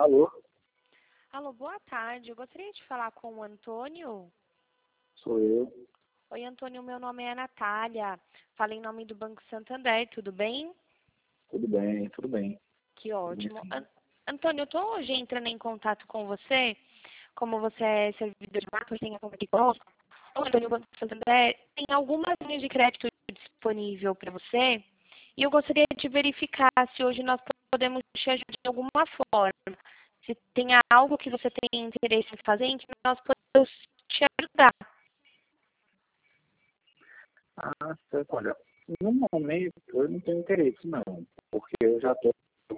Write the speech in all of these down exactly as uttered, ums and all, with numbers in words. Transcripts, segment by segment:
Alô? Alô, boa tarde. Eu gostaria de falar com o Antônio. Sou eu. Oi, Antônio, meu nome é Natália. Falo em nome do Banco Santander, tudo bem? Tudo bem, tudo bem. Que ótimo. Sim. An Antônio, eu estou hoje entrando em contato com você, como você é servidor de marketing, tem a conta aqui conosco. Ô, Antônio, o Banco Santander tem algumas linhas de crédito disponível para você e eu gostaria de verificar se hoje nós podemos te ajudar de alguma forma. Se tem algo que você tem interesse em fazer, em que nós podemos te ajudar. Ah, certo. Olha, no momento eu não tenho interesse, não. Porque eu já estou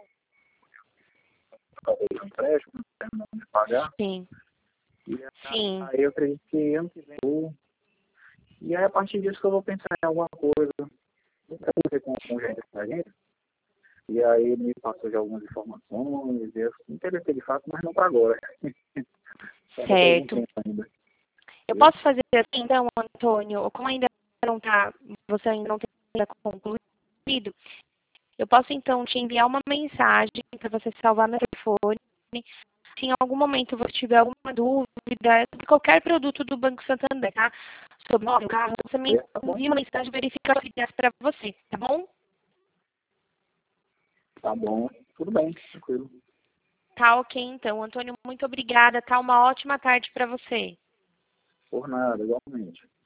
fazendo empréstimo, terminando de pagar. Sim. E Sim. aí eu acredito que ano que vem eu... E aí a partir disso que eu vou pensar em alguma coisa. Eu conversei com, com gente da gente. E aí ele me passou de algumas informações. E eu me interessei de fato, mas não para agora. Só daqui a algum Certo. tempo ainda. Eu posso fazer assim, então, Antônio, como ainda não tá, você ainda não tem ainda concluído, eu posso então te enviar uma mensagem para você salvar meu telefone. Se em algum momento você tiver alguma dúvida sobre qualquer produto do Banco Santander, tá? Sobre o carro, você me Tá bom? envia uma mensagem verificando para você, tá bom? Tá bom. Tudo bem, tranquilo. Tá ok, então. Antônio, muito obrigada. Tá uma ótima tarde para você. Por nada, igualmente.